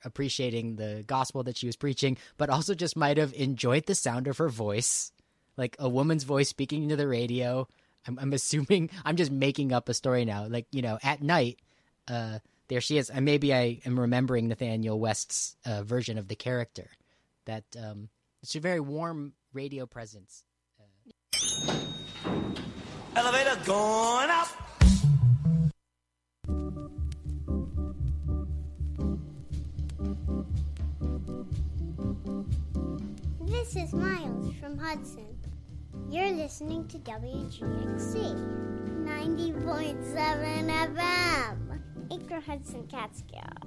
appreciating the gospel that she was preaching, but also just might have enjoyed the sound of her voice, like a woman's voice speaking into the radio. I'm assuming, I'm just making up a story now. Like, at night, there she is. And maybe I am remembering Nathaniel West's version of the character. That it's a very warm radio presence. Elevator going up. This is Miles from Hudson. You're listening to WGXC 90.7 FM, Anchor Hudson Catskill.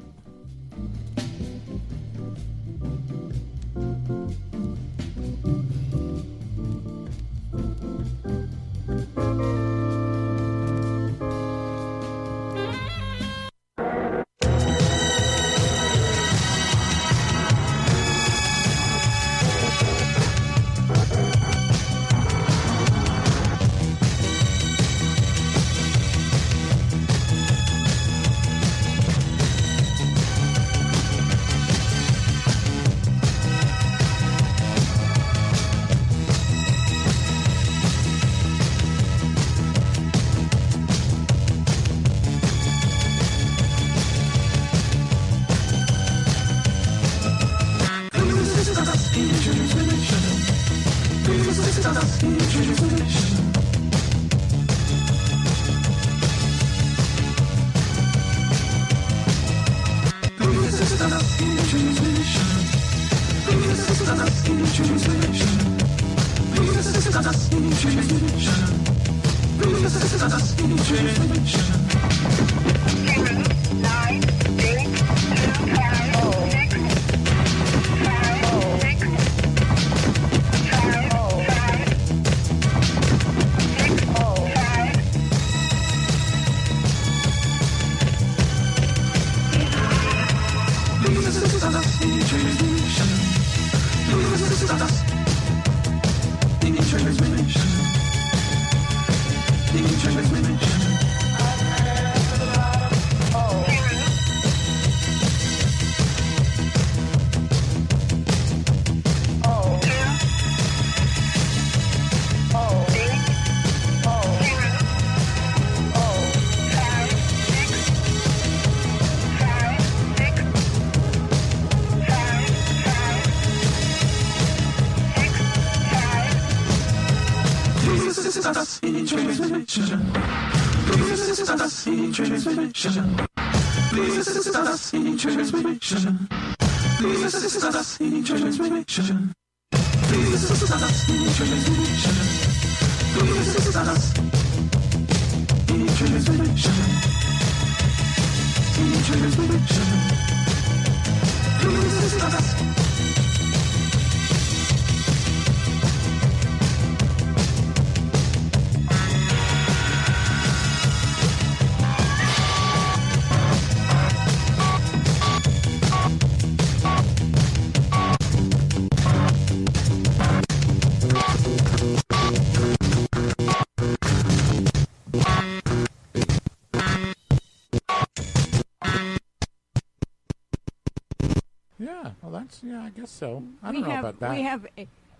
Yeah, I guess so. I don't know about that. We have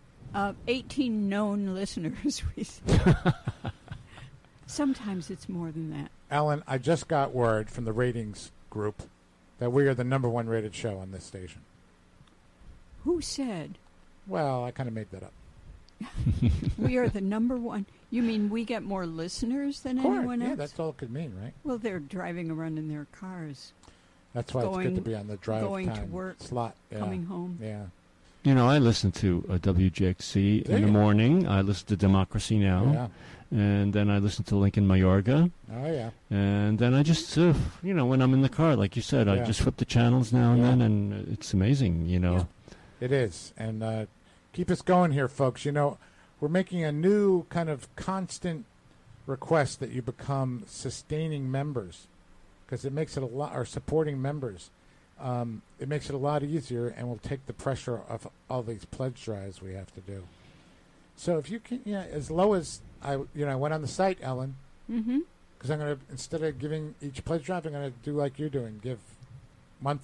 18 known listeners. Sometimes it's more than that. Ellen, I just got word from the ratings group that we are the number one rated show on this station. Who said? Well, I kind of made that up. We are the number one. You mean we get more listeners than anyone else? Yeah, that's all it could mean, right? Well, they're driving around in their cars. That's why it's good to be on the drive going time to work, slot. Yeah. coming home. Yeah. I listen to WGXC in the morning. I listen to Democracy Now. Yeah. And then I listen to Lincoln Mayorga. Oh, yeah. And then I just, when I'm in the car, like you said, I just flip the channels now and then, and it's amazing, Yeah. It is. And keep us going here, folks. We're making a new kind of constant request that you become sustaining members, because it makes it a lot, or supporting members. It makes it a lot easier, and will take the pressure of all these pledge drives we have to do. So if you can, as low as I went on the site, Ellen, because I'm going to, instead of giving each pledge drive, I'm going to do like you're doing, give monthly.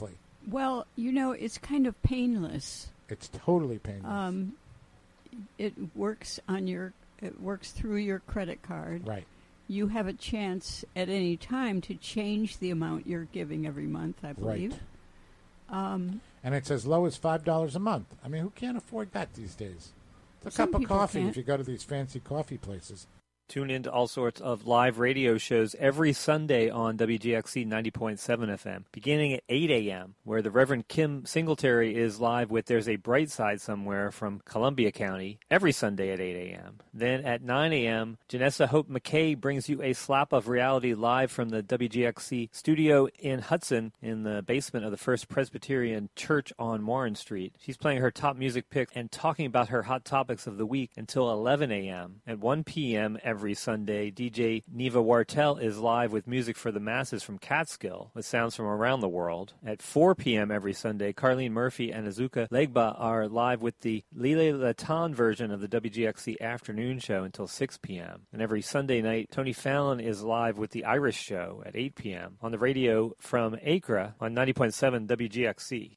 Well, it's kind of painless. It's totally painless. It works through your credit card. Right. You have a chance at any time to change the amount you're giving every month, I believe. Right. And it's as low as $5 a month. I mean, who can't afford that these days? It's a cup of coffee if you go to these fancy coffee places. Tune into all sorts of live radio shows every Sunday on WGXC 90.7 FM, beginning at 8 a.m., where the Reverend Kim Singletary is live with There's a Bright Side Somewhere from Columbia County every Sunday at 8 a.m. Then at 9 a.m., Janessa Hope McKay brings you a slap of reality live from the WGXC studio in Hudson in the basement of the First Presbyterian Church on Warren Street. She's playing her top music picks and talking about her hot topics of the week until 11 a.m. At 1 p.m. every Sunday, DJ Neva Wartel is live with music for the masses from Catskill with sounds from around the world. At 4 p.m. every Sunday, Carlene Murphy and Azuka Legba are live with the Lile Latan version of the WGXC afternoon show until 6 p.m. And every Sunday night, Tony Fallon is live with the Irish Show at 8 p.m. on the radio from Acre on 90.7 WGXC.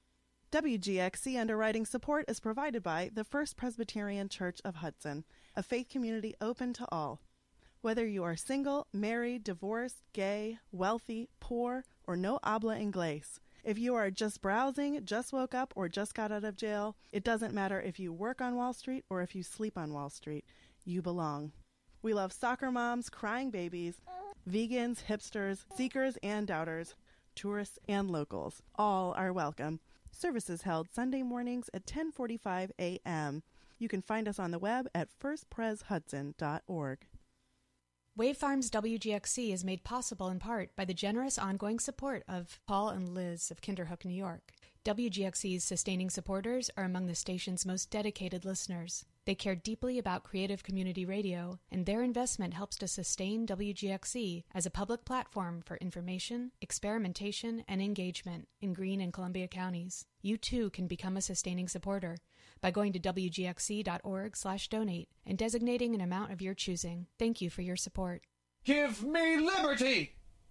WGXC underwriting support is provided by the First Presbyterian Church of Hudson, a faith community open to all. Whether you are single, married, divorced, gay, wealthy, poor, or no habla inglés, if you are just browsing, just woke up, or just got out of jail, it doesn't matter if you work on Wall Street or if you sleep on Wall Street. You belong. We love soccer moms, crying babies, vegans, hipsters, seekers and doubters, tourists and locals. All are welcome. Services held Sunday mornings at 10:45 a.m. You can find us on the web at firstpreshudson.org. Wave Farms WGXC is made possible in part by the generous ongoing support of Paul and Liz of Kinderhook, New York. WGXC's sustaining supporters are among the station's most dedicated listeners. They care deeply about creative community radio, and their investment helps to sustain WGXC as a public platform for information, experimentation, and engagement in Greene and Columbia counties. You too can become a sustaining supporter by going to wgxc.org/donate and designating an amount of your choosing. Thank you for your support. Give me liberty,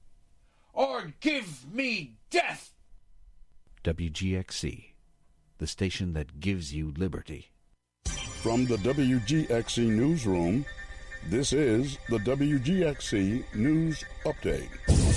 or give me death. WGXC, the station that gives you liberty. From the WGXC newsroom, this is the WGXC News Update.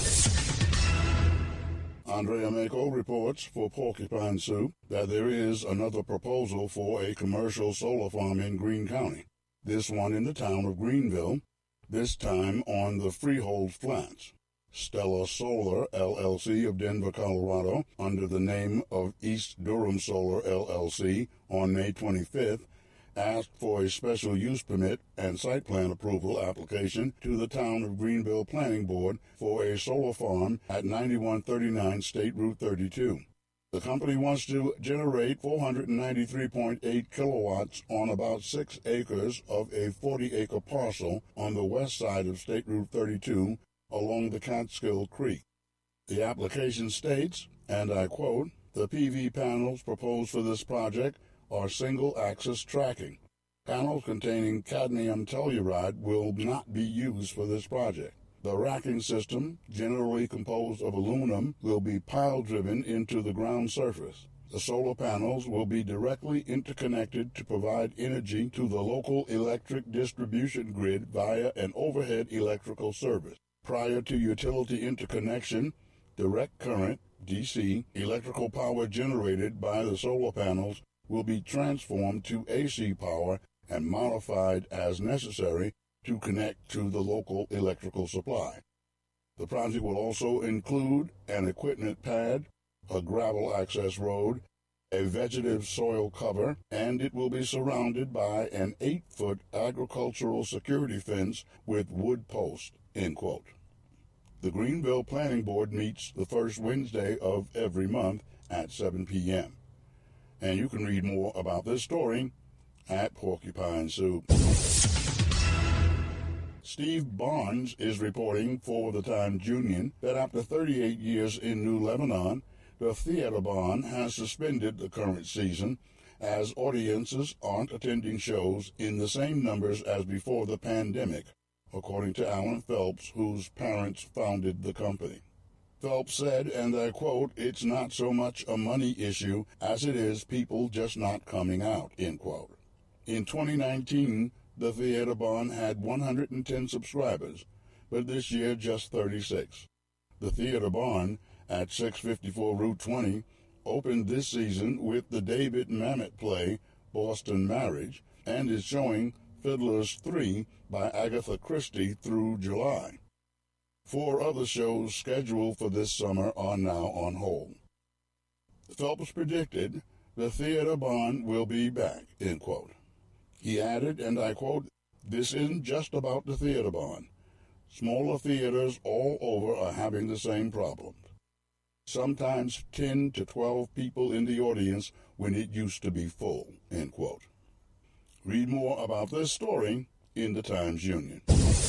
Andrea Mako reports for Porcupine Soup that there is another proposal for a commercial solar farm in Greene County, this one in the town of Greenville, this time on the Freehold Flats. Stella Solar, LLC of Denver, Colorado, under the name of East Durham Solar, LLC, on May 25th, asked for a special use permit and site plan approval application to the Town of Greenville Planning Board for a solar farm at 9139 State Route 32. The company wants to generate 493.8 kilowatts on about 6 acres of a 40-acre parcel on the west side of State Route 32 along the Catskill Creek. The application states, and I quote, "The PV panels proposed for this project are single-axis tracking. Panels containing cadmium telluride will not be used for this project. The racking system, generally composed of aluminum, will be pile-driven into the ground surface. The solar panels will be directly interconnected to provide energy to the local electric distribution grid via an overhead electrical service. Prior to utility interconnection, direct current, DC, electrical power generated by the solar panels will be transformed to AC power and modified as necessary to connect to the local electrical supply. The project will also include an equipment pad, a gravel access road, a vegetative soil cover, and it will be surrounded by an 8-foot agricultural security fence with wood posts," end quote. The Greenville Planning Board meets the first Wednesday of every month at 7 p.m. And you can read more about this story at Porcupine Soup. Steve Barnes is reporting for the Times-Union that after 38 years in New Lebanon, the Theaterbahn has suspended the current season as audiences aren't attending shows in the same numbers as before the pandemic, according to Alan Phelps, whose parents founded the company. Phelps said, and I quote, "It's not so much a money issue as it is people just not coming out," end quote. In 2019, the Theater Barn had 110 subscribers, but this year just 36. The Theater Barn at 654 Route 20 opened this season with the David Mamet play Boston Marriage and is showing Fiddler's 3 by Agatha Christie through July. 4 other shows scheduled for this summer are now on hold. Phelps predicted the Theater Barn will be back, end quote. He added, and I quote, "This isn't just about the Theater Barn. Smaller theaters all over are having the same problems. Sometimes 10 to 12 people in the audience when it used to be full," end quote. Read more about this story in the Times-Union.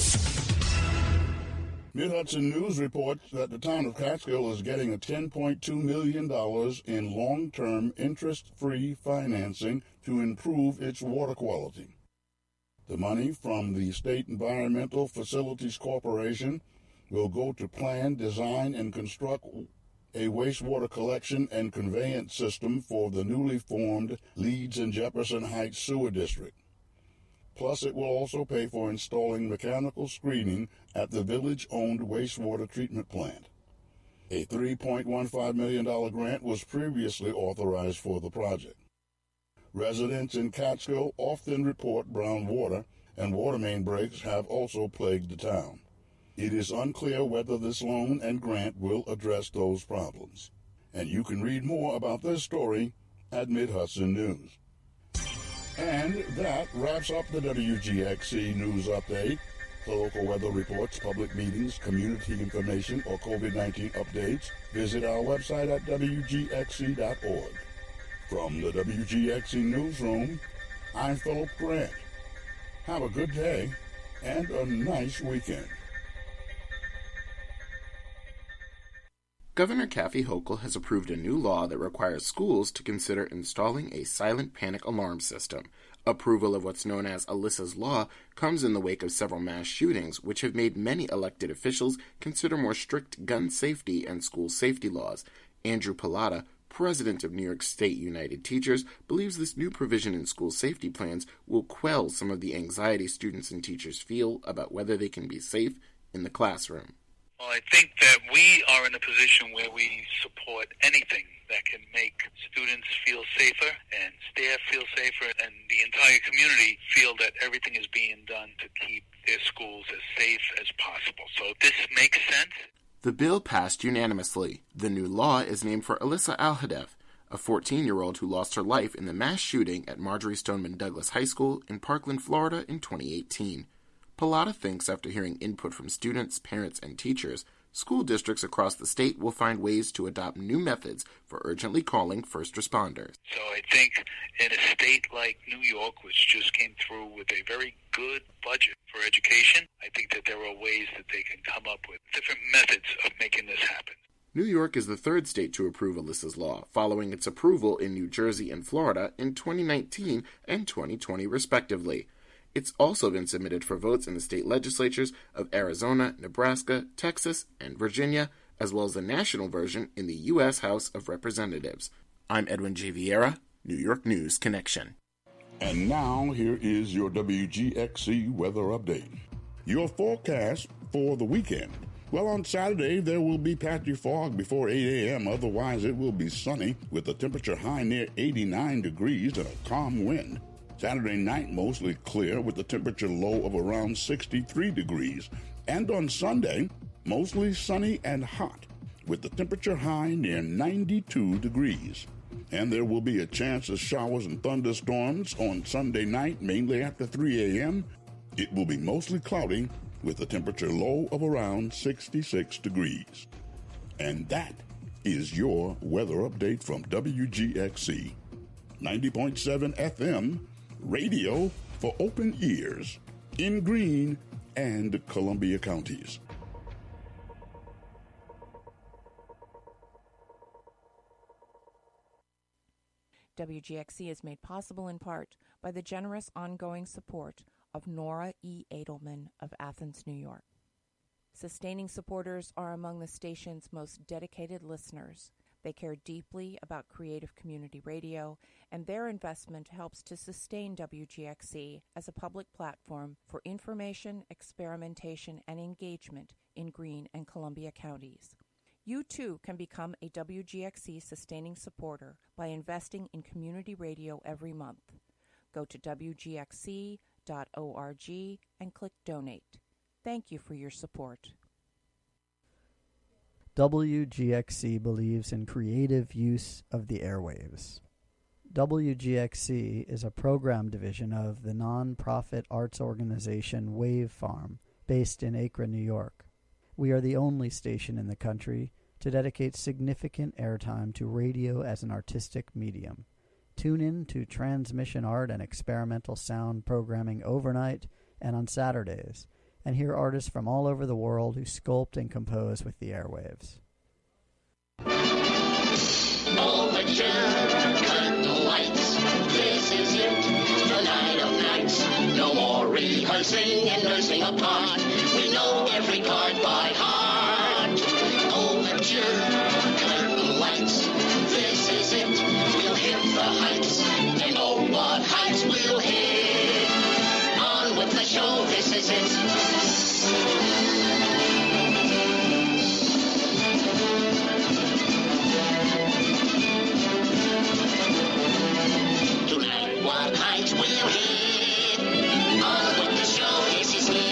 Mid-Hudson News reports that the town of Catskill is getting a $10.2 million in long-term interest-free financing to improve its water quality. The money from the State Environmental Facilities Corporation will go to plan, design, and construct a wastewater collection and conveyance system for the newly formed Leeds and Jefferson Heights Sewer District. Plus, it will also pay for installing mechanical screening at the village-owned wastewater treatment plant. A $3.15 million grant was previously authorized for the project. Residents in Catskill often report brown water, and water main breaks have also plagued the town. It is unclear whether this loan and grant will address those problems. And you can read more about this story at Mid-Hudson News. And that wraps up the WGXC News Update. For local weather reports, public meetings, community information, or COVID-19 updates, visit our website at WGXC.org. From the WGXC Newsroom, I'm Philip Grant. Have a good day and a nice weekend. Governor Kathy Hochul has approved a new law that requires schools to consider installing a silent panic alarm system. Approval of what's known as Alyssa's Law comes in the wake of several mass shootings, which have made many elected officials consider more strict gun safety and school safety laws. Andrew Pallotta, president of New York State United Teachers, believes this new provision in school safety plans will quell some of the anxiety students and teachers feel about whether they can be safe in the classroom. Well, I think that we are in a position where we support anything that can make students feel safer and staff feel safer and the entire community feel that everything is being done to keep their schools as safe as possible. So this makes sense. The bill passed unanimously. The new law is named for Alyssa Alhadeff, a 14-year-old who lost her life in the mass shooting at Marjory Stoneman Douglas High School in Parkland, Florida in 2018. Pallotta thinks after hearing input from students, parents, and teachers, school districts across the state will find ways to adopt new methods for urgently calling first responders. So I think in a state like New York, which just came through with a very good budget for education, I think that there are ways that they can come up with different methods of making this happen. New York is the third state to approve Alyssa's Law, following its approval in New Jersey and Florida in 2019 and 2020, respectively. It's also been submitted for votes in the state legislatures of Arizona, Nebraska, Texas, and Virginia, as well as the national version in the U.S. House of Representatives. I'm Edwin J. Vieira, New York News Connection. And now, here is your WGXC weather update. Your forecast for the weekend. Well, on Saturday, there will be patchy fog before 8 a.m. Otherwise, it will be sunny with a temperature high near 89 degrees and a calm wind. Saturday night, mostly clear with a temperature low of around 63 degrees. And on Sunday, mostly sunny and hot with the temperature high near 92 degrees. And there will be a chance of showers and thunderstorms on Sunday night, mainly after 3 a.m. It will be mostly cloudy with a temperature low of around 66 degrees. And that is your weather update from WGXC 90.7 FM. Radio for open ears in Greene and Columbia counties. WGXC is made possible in part by the generous ongoing support of Nora E. Edelman of Athens, New York. Sustaining supporters are among the station's most dedicated listeners. They care deeply about creative community radio, and their investment helps to sustain WGXC as a public platform for information, experimentation, and engagement in Greene and Columbia counties. You too can become a WGXC sustaining supporter by investing in community radio every month. Go to WGXC.org and click Donate. Thank you for your support. WGXC believes in creative use of the airwaves. WGXC is a program division of the non-profit arts organization Wave Farm, based in Akron, New York. We are the only station in the country to dedicate significant airtime to radio as an artistic medium. Tune in to transmission art and experimental sound programming overnight and on Saturdays, and hear artists from all over the world who sculpt and compose with the airwaves. Overture, curtain lights, this is it, the night of nights. No more rehearsing and nursing a part. We know every part by heart. Overture, curtain lights, this is it. We'll hit the heights, they know what heights we'll hit. On with the show, this is it. Tonight, what heights we'll hit. On with the show, this is it.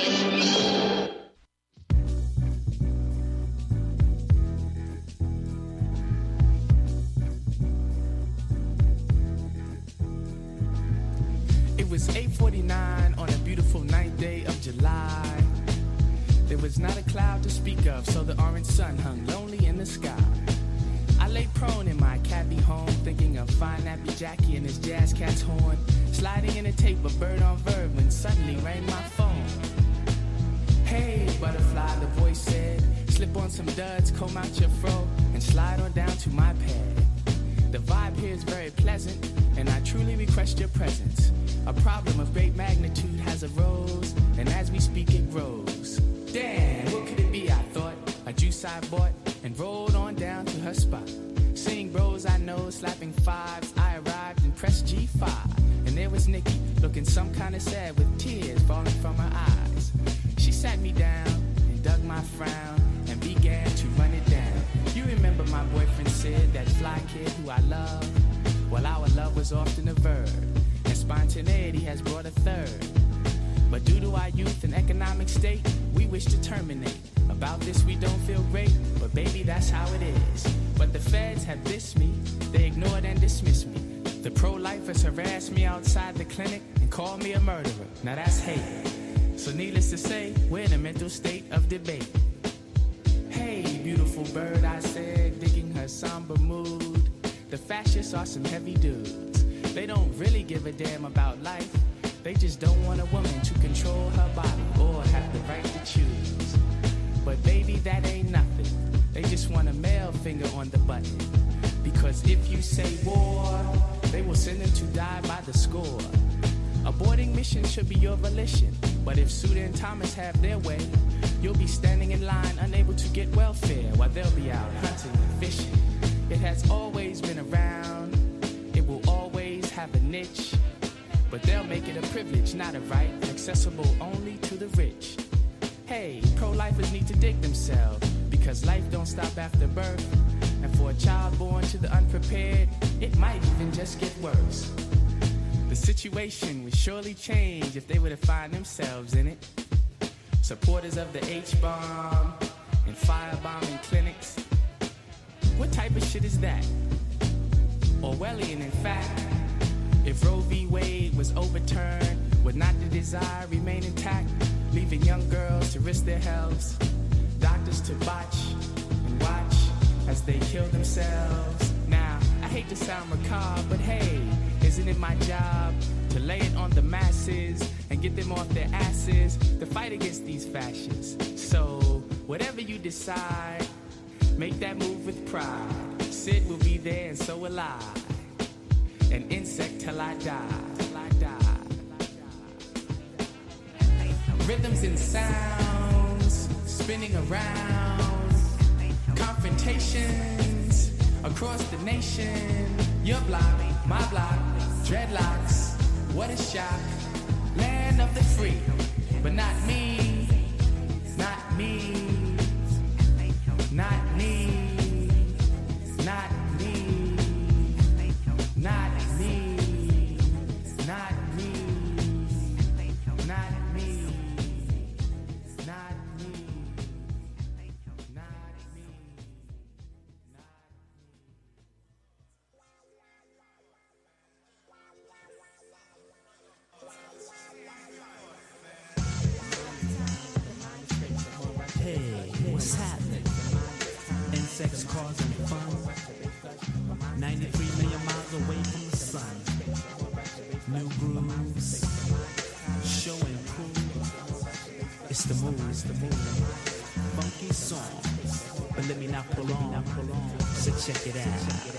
It was 8:49 on a beautiful ninth day of July. There was not a cloud to speak of, so the orange sun hung lonely in the sky. I lay prone in my cabby home, thinking of fine nappy Jackie and his jazz cat's horn, sliding in a tape of Bird on Verb when suddenly rang my phone. Hey, butterfly, the voice said, slip on some duds, comb out your fro, and slide on down to my pad. The vibe here is very pleasant, and I truly request your presence. A problem of great magnitude has arose, and as we speak it grows. Damn, what could it be, I thought. A juice I bought, and rolled on down to her spot. Seeing bros I know slapping fives, I arrived and pressed G5. And there was Nikki, looking some kind of sad with tears falling from her eyes. She sat me down, and dug my frown, and began to run it down. You remember my boyfriend Sid, that fly kid who I love? Well, our love was often a verb, and spontaneity has brought a third. But due to our youth and economic state, we wish to terminate. About this we don't feel great, but baby, that's how it is. But the feds have dissed me, they ignored and dismissed me. The pro-lifers harassed me outside the clinic and called me a murderer. Now that's hate. So needless to say, we're in a mental state of debate. Hey, beautiful bird, I said, digging her somber mood. The fascists are some heavy dudes. They don't really give a damn about life. They just don't want a woman to control her body or have the right to choose. But baby, that ain't nothing. They just want a male finger on the button. Because if you say war, they will send them to die by the score. Aborting missions should be your volition. But if Suda and Thomas have their way, you'll be standing in line unable to get welfare while they'll be out hunting and fishing. It has always been around. It will always have a niche. But they'll make it a privilege, not a right, accessible only to the rich. Hey, pro-lifers need to dig themselves, because life don't stop after birth. And for a child born to the unprepared, it might even just get worse. The situation would surely change if they were to find themselves in it. Supporters of the H-bomb and firebombing clinics. What type of shit is that? Orwellian, in fact. If Roe v. Wade was overturned, would not the desire remain intact, leaving young girls to risk their health, doctors to botch and watch as they kill themselves? Now, I hate to sound macabre, but hey, isn't it my job to lay it on the masses and get them off their asses to fight against these fascists? So, whatever you decide, make that move with pride. Sid will be there and so will I. An insect till I die. Rhythms and sounds spinning around. Confrontations across the nation. Your block, my block, dreadlocks. What a shock. Land of the free, but not me. Not me. Not me. Not me. Not me. Not me. Not me. Not me. Hey, what's happening? Insects causing fun. 93 million miles away from the sun. New grooves, show and prove. It's the move, funky song. But let me not prolong, so check it out.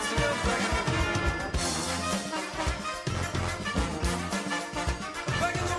Back in the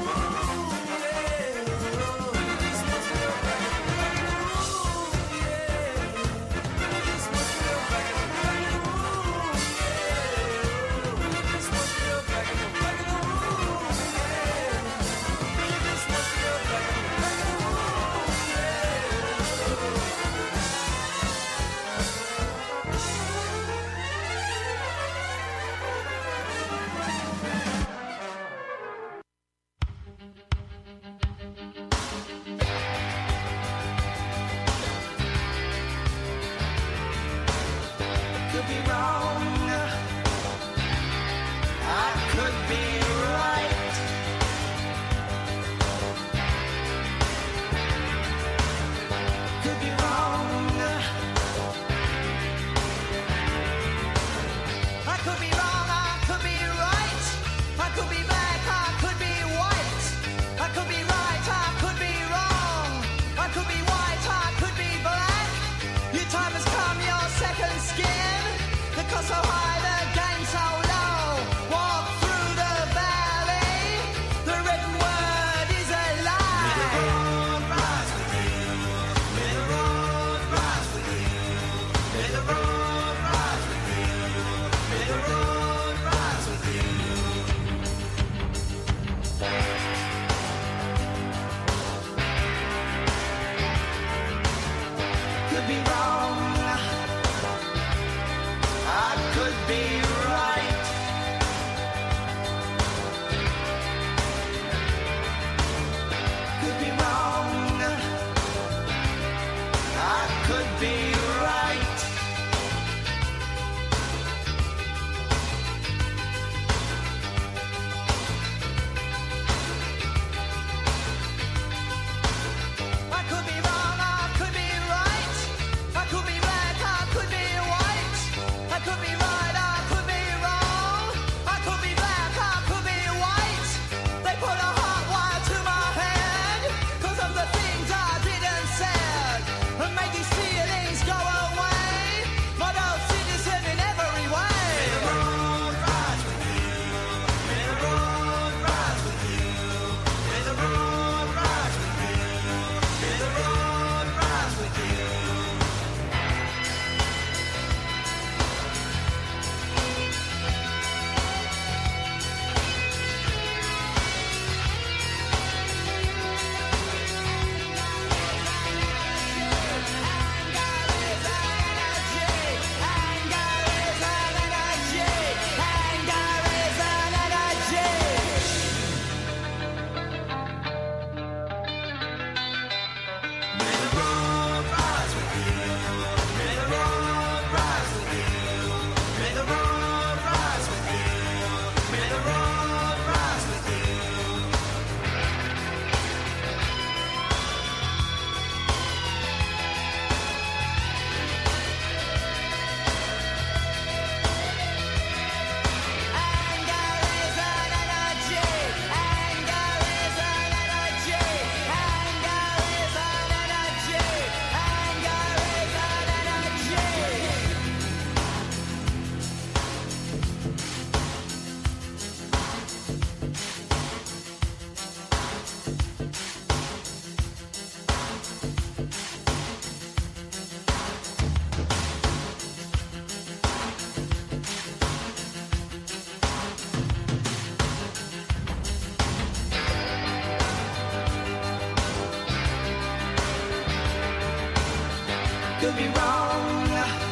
could be wrong.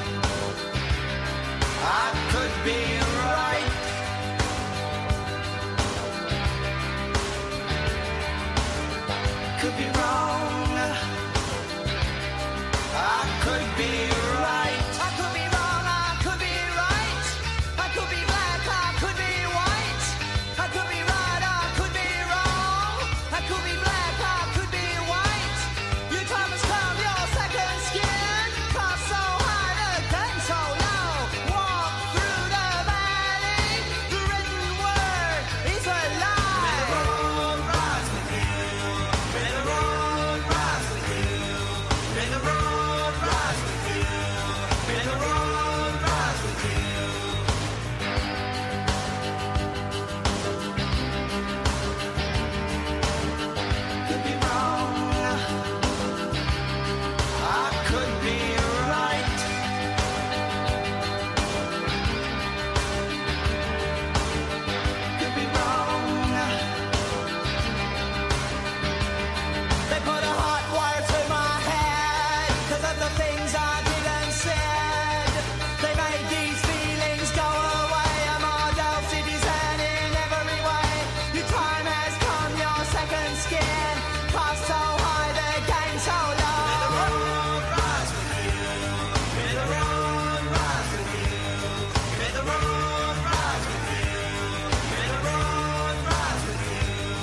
I could be right. Could be wrong. I could be right. I could be wrong. I could be right. I could be black. I could be white. I could be right. I could be wrong. I could be black. I could be white. Your time has come. Your second skin. Cross so high, the gun so low. Walk through the valley. The written word is a lie. May the road rise with you. May the road rise with you. May the road rise with you. May the road rise with you. Could be wrong. I could be right. Could be wrong. They put a hot wire to my head 'cause of the things I did and said. They made these feelings go away. I'm a Delft citizen in every way. Your time has come, your second skin. Cross so high, the game so low. May the road rise with you. May the road rise with you. May the road rise with you. May the road rise with you.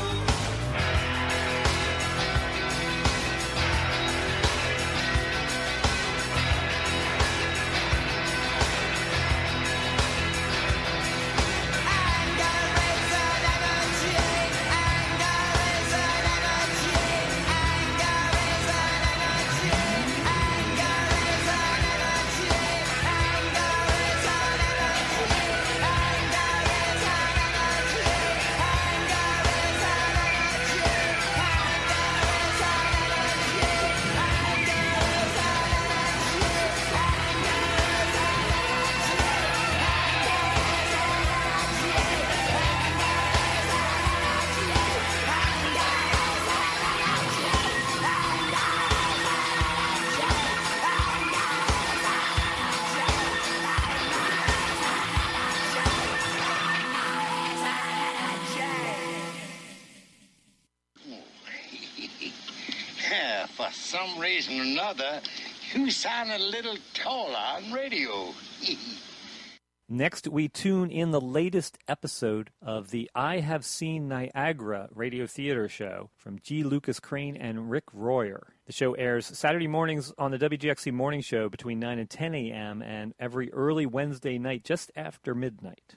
Yeah, for some reason or another, you sound a little taller on radio. Next, we tune in the latest episode of the I Have Seen Niagara radio theater show from G. Lucas Crane and Rick Royer. The show airs Saturday mornings on the WGXC Morning Show between 9 and 10 a.m. and every early Wednesday night just after midnight.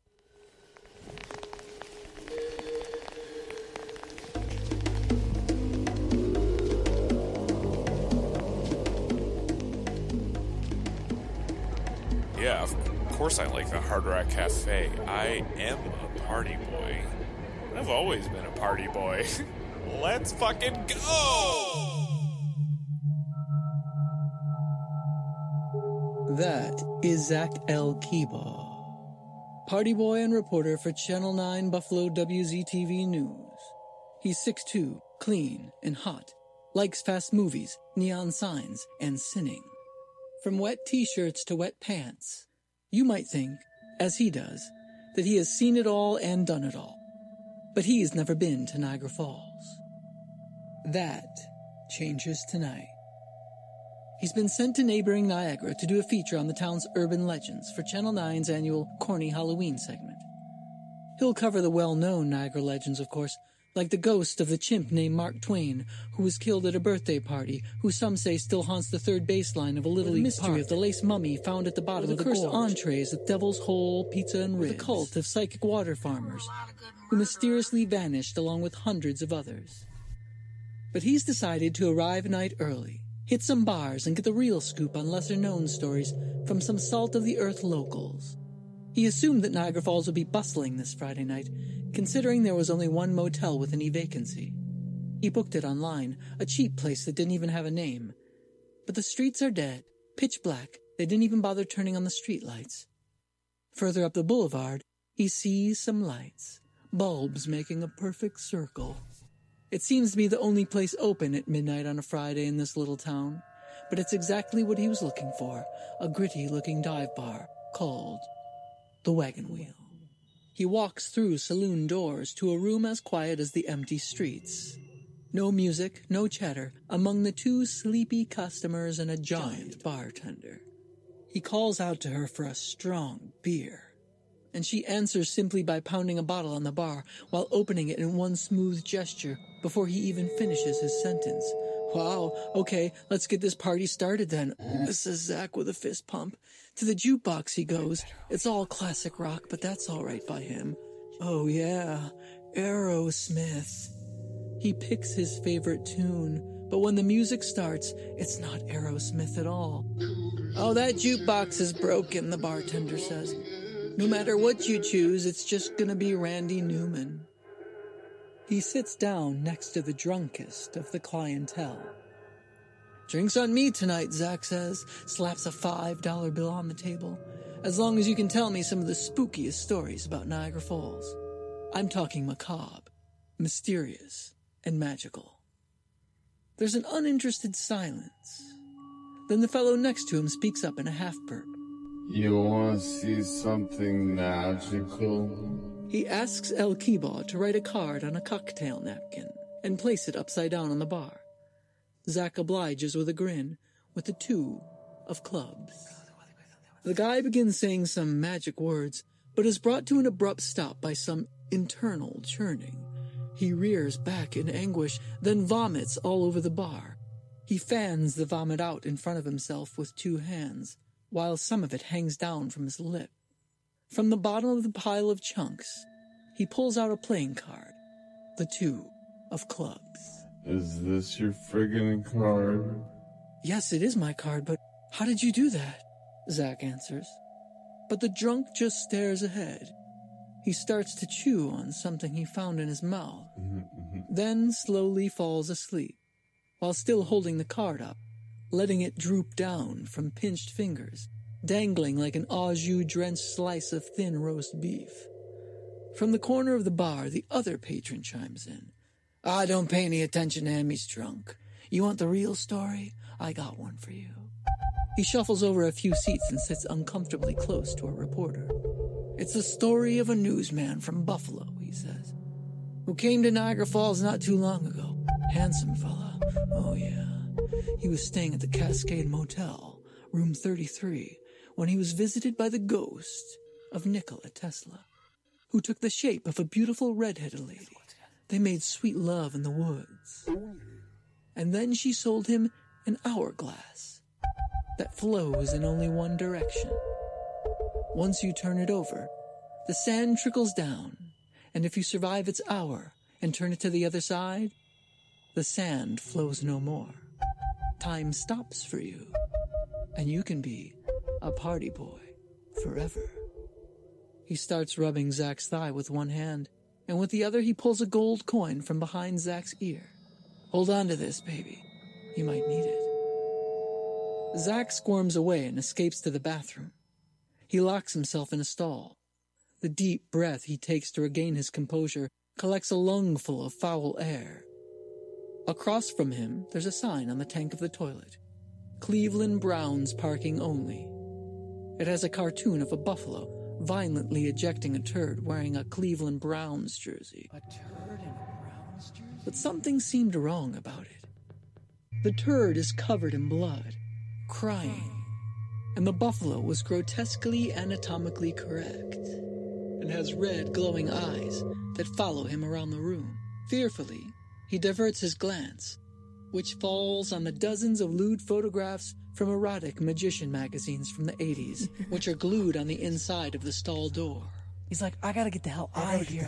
Yeah, of course I like the Hard Rock Cafe. I am a party boy. I've always been a party boy. Let's fucking go! That is Zach L. Kiba, party boy and reporter for Channel 9 Buffalo WZTV News. He's 6'2", clean and hot, likes fast movies, neon signs, and sinning. From wet t-shirts to wet pants, you might think, as he does, that he has seen it all and done it all. But he's never been to Niagara Falls. That changes tonight. He's been sent to neighboring Niagara to do a feature on the town's urban legends for Channel 9's annual Corny Halloween segment. He'll cover the well-known Niagara legends, of course, like the ghost of the chimp named Mark Twain, who was killed at a birthday party, who some say still haunts the third baseline of a Little League mystery of the lace mummy found at the bottom of the cursed entrees of Devil's Hole, Pizza and Ribs, the cult of psychic water farmers, who mysteriously vanished along with hundreds of others. But he's decided to arrive a night early, hit some bars, and get the real scoop on lesser-known stories from some salt-of-the-earth locals. He assumed that Niagara Falls would be bustling this Friday night, considering there was only one motel with any vacancy. He booked it online, a cheap place that didn't even have a name. But the streets are dead, pitch black. They didn't even bother turning on the street lights. Further up the boulevard, he sees some lights, bulbs making a perfect circle. It seems to be the only place open at midnight on a Friday in this little town, but it's exactly what he was looking for, a gritty-looking dive bar called the Wagon Wheel. He walks through saloon doors to a room as quiet as the empty streets. No music, no chatter, among the two sleepy customers and a giant bartender. He calls out to her for a strong beer, and she answers simply by pounding a bottle on the bar while opening it in one smooth gesture before he even finishes his sentence. Wow, okay, let's get this party started then, says Zach with a fist pump. To the jukebox he goes. It's all classic rock, but that's all right by him. Oh yeah, Aerosmith. He picks his favorite tune, but when the music starts, it's not Aerosmith at all. Oh, that jukebox is broken, the bartender says. No matter what you choose, it's just gonna be Randy Newman. He sits down next to the drunkest of the clientele. Drinks on me tonight, Zach says, slaps a $5 bill on the table. As long as you can tell me some of the spookiest stories about Niagara Falls. I'm talking macabre, mysterious, and magical. There's an uninterested silence. Then the fellow next to him speaks up in a half-burp. You want to see something magical? He asks El Kiba to write a card on a cocktail napkin and place it upside down on the bar. Zach obliges with a grin, with the 2 of clubs. The guy begins saying some magic words, but is brought to an abrupt stop by some internal churning. He rears back in anguish, then vomits all over the bar. He fans the vomit out in front of himself with 2 hands, while some of it hangs down from his lip. From the bottom of the pile of chunks, he pulls out a playing card, the 2 of clubs. Is this your friggin' card? Yes, it is my card, but how did you do that? Zach answers. But the drunk just stares ahead. He starts to chew on something he found in his mouth, then slowly falls asleep, while still holding the card up, letting it droop down from pinched fingers, dangling like an au jus-drenched slice of thin roast beef. From the corner of the bar, the other patron chimes in. Don't pay any attention to him, he's drunk. You want the real story? I got one for you. He shuffles over a few seats and sits uncomfortably close to a reporter. It's the story of a newsman from Buffalo, he says, who came to Niagara Falls not too long ago. Handsome fella. Oh yeah. He was staying at the Cascade Motel, room 33, when he was visited by the ghost of Nikola Tesla, who took the shape of a beautiful red-headed lady. They made sweet love in the woods. And then she sold him an hourglass that flows in only one direction. Once you turn it over, the sand trickles down, and if you survive its hour and turn it to the other side, the sand flows no more. Time stops for you, and you can be a party boy forever. He starts rubbing Zach's thigh with one hand, and with the other he pulls a gold coin from behind Zach's ear. Hold on to this, baby. You might need it. Zach squirms away and escapes to the bathroom. He locks himself in a stall. The deep breath he takes to regain his composure collects a lungful of foul air. Across from him, there's a sign on the tank of the toilet. Cleveland Browns parking only. It has a cartoon of a buffalo violently ejecting a turd wearing a Cleveland Browns jersey. A turd in a Browns jersey? But something seemed wrong about it. The turd is covered in blood, crying, and the buffalo was grotesquely anatomically correct, and has red glowing eyes that follow him around the room. Fearfully, he diverts his glance, which falls on the dozens of lewd photographs from erotic magician magazines from the 80s, which are glued on the inside of the stall door. He's like, I gotta get the hell out of here.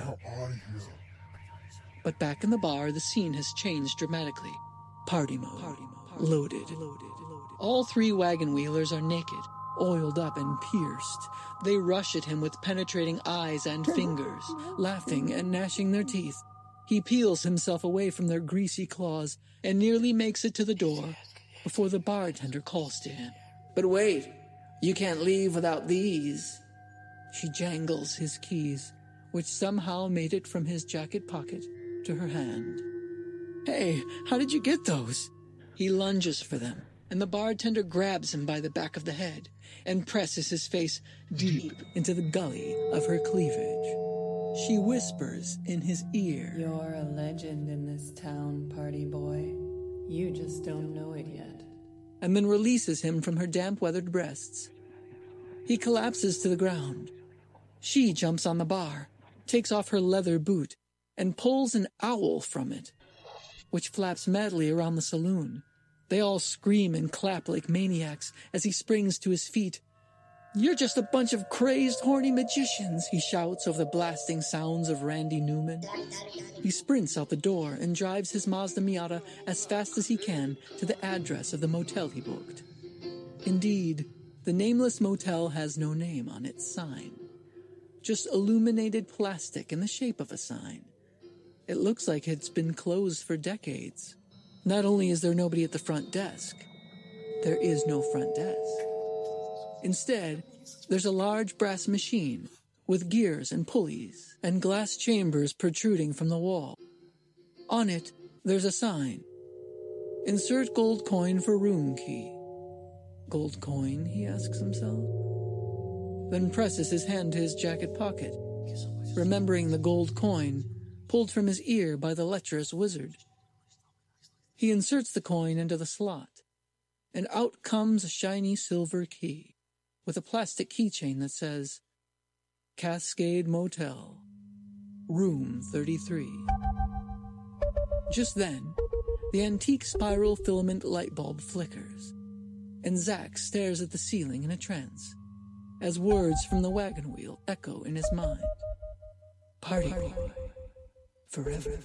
But back in the bar, the scene has changed dramatically. Party mode. Loaded. All 3 wagon wheelers are naked, oiled up and pierced. They rush at him with penetrating eyes and fingers, laughing and gnashing their teeth. He peels himself away from their greasy claws and nearly makes it to the door before the bartender calls to him. But wait, you can't leave without these. She jangles his keys, which somehow made it from his jacket pocket to her hand. Hey, how did you get those? He lunges for them and the bartender grabs him by the back of the head and presses his face deep into the gully of her cleavage. She whispers in his ear, "You're a legend in this town, party boy. You just don't know it yet." And then releases him from her damp-weathered breasts. He collapses to the ground. She jumps on the bar, takes off her leather boot, and pulls an owl from it, which flaps madly around the saloon. They all scream and clap like maniacs as he springs to his feet. "You're just a bunch of crazed, horny magicians," he shouts over the blasting sounds of Randy Newman. He sprints out the door and drives his Mazda Miata as fast as he can to the address of the motel he booked. Indeed, the nameless motel has no name on its sign, just illuminated plastic in the shape of a sign. It looks like it's been closed for decades. Not only is there nobody at the front desk, there is no front desk. Instead, there's a large brass machine with gears and pulleys and glass chambers protruding from the wall. On it, there's a sign. "Insert gold coin for room key." Gold coin, he asks himself, then presses his hand to his jacket pocket, remembering the gold coin pulled from his ear by the lecherous wizard. He inserts the coin into the slot, and out comes a shiny silver key with a plastic keychain that says, "Cascade Motel, Room 33. Just then, the antique spiral filament light bulb flickers, and Zack stares at the ceiling in a trance, as words from the wagon wheel echo in his mind. "Party boy, forever."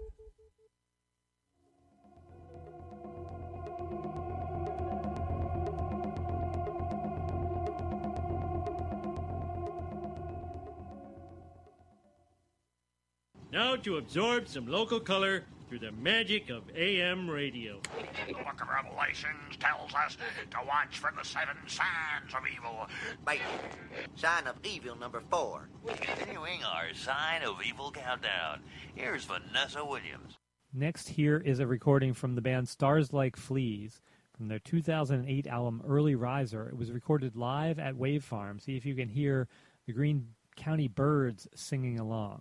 Now to absorb some local color through the magic of AM radio. The Book of Revelations tells us to watch for the 7 signs of evil. Wait, sign of evil number 4. Continuing our sign of evil countdown. Here's Vanessa Williams. Next here is a recording from the band Stars Like Fleas from their 2008 album Early Riser. It was recorded live at Wave Farm. See if you can hear the Greene County birds singing along.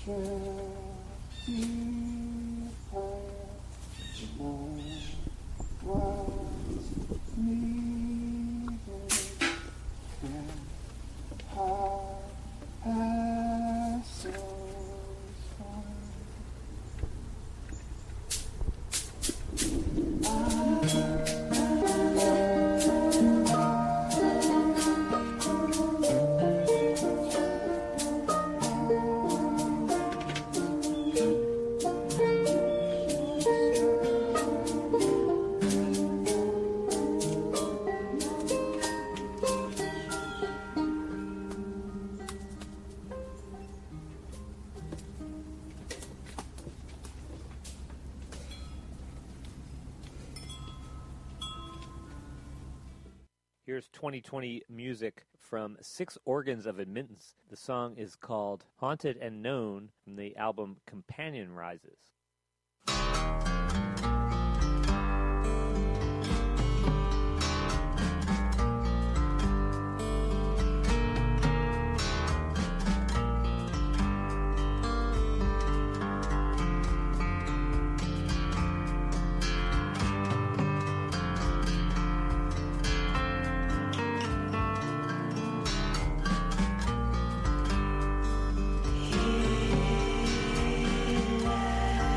Here's 2020 music from Six Organs of Admittance. The song is called Haunted and Known from the album Companion Rises. He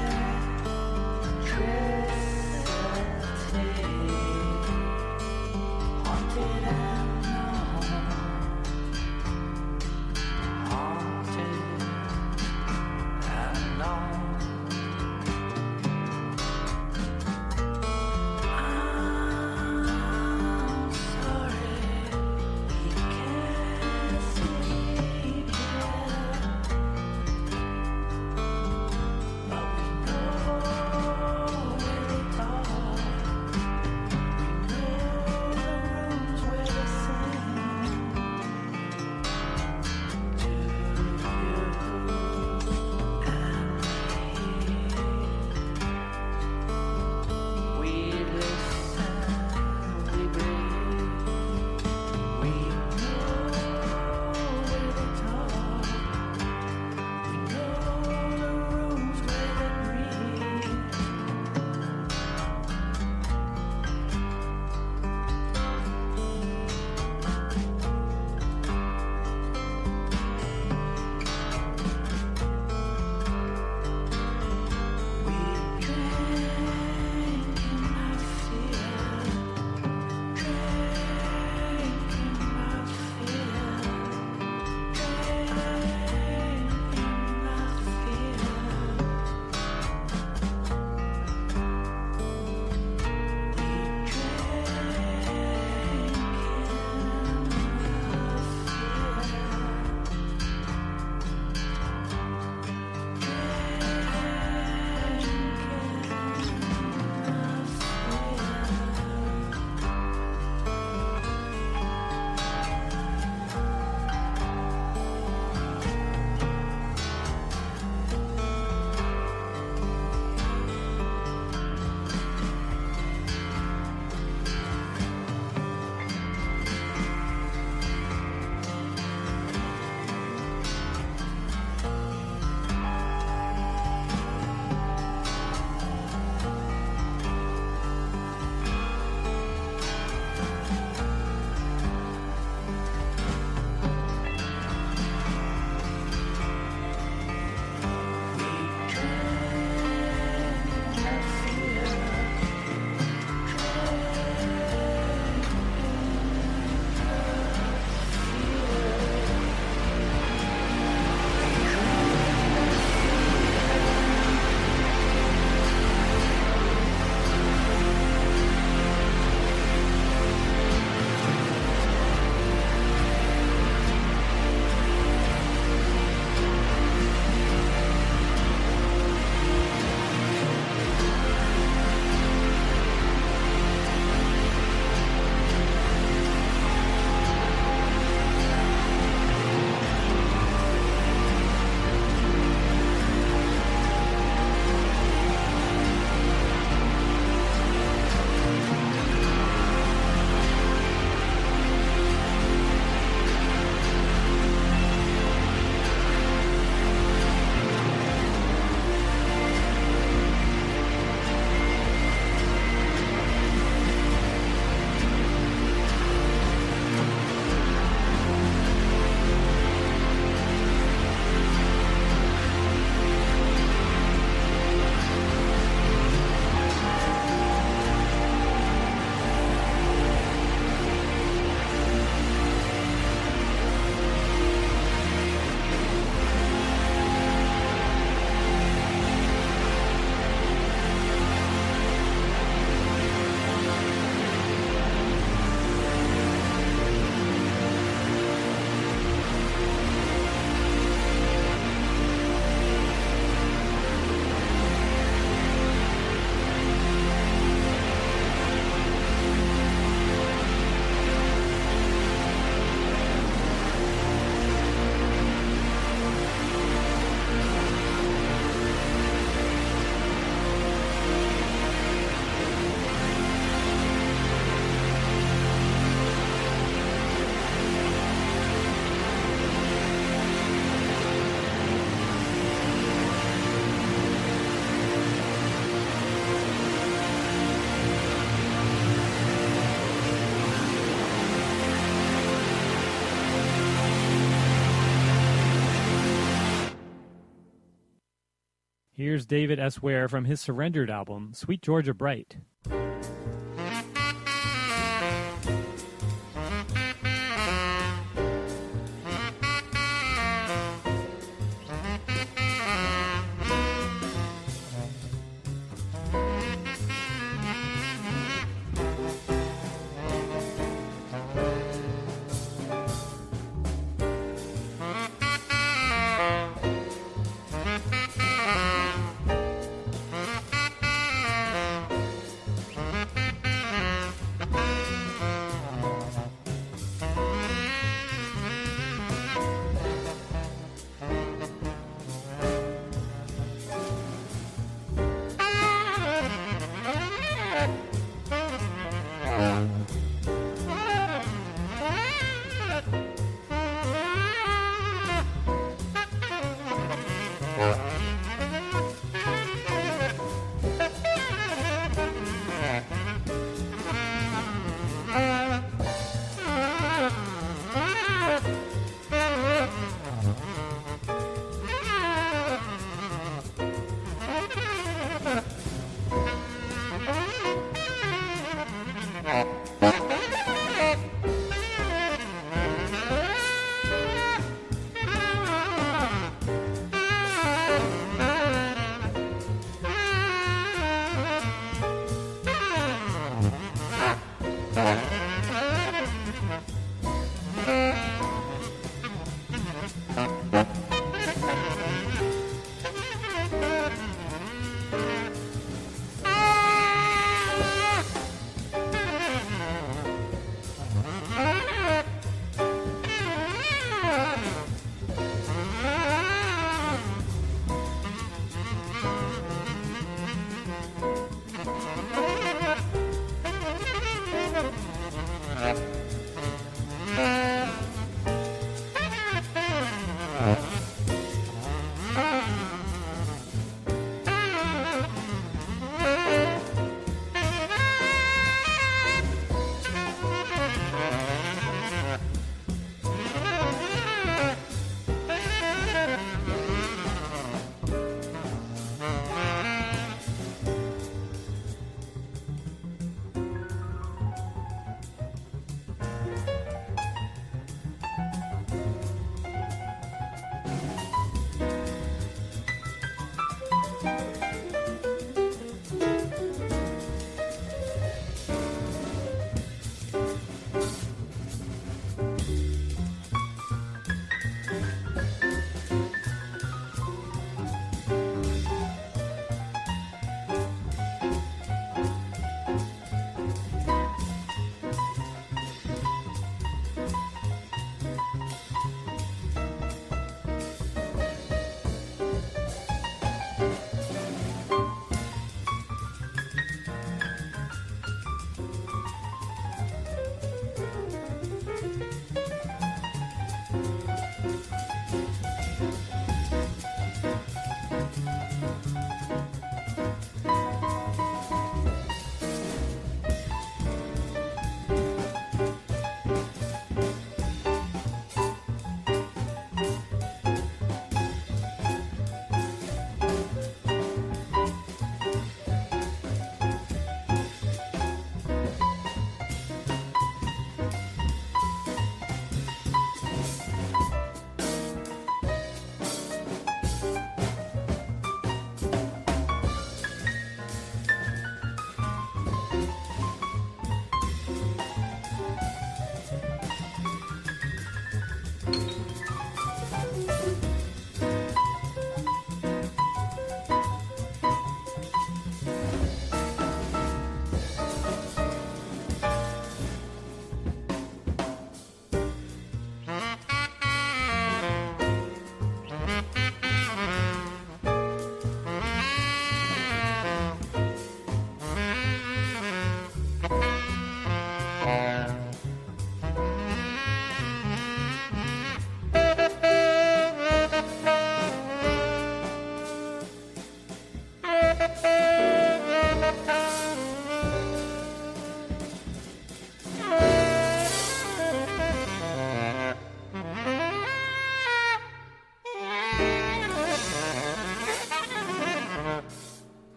Here's David S. Ware from his Surrendered album, Sweet Georgia Bright.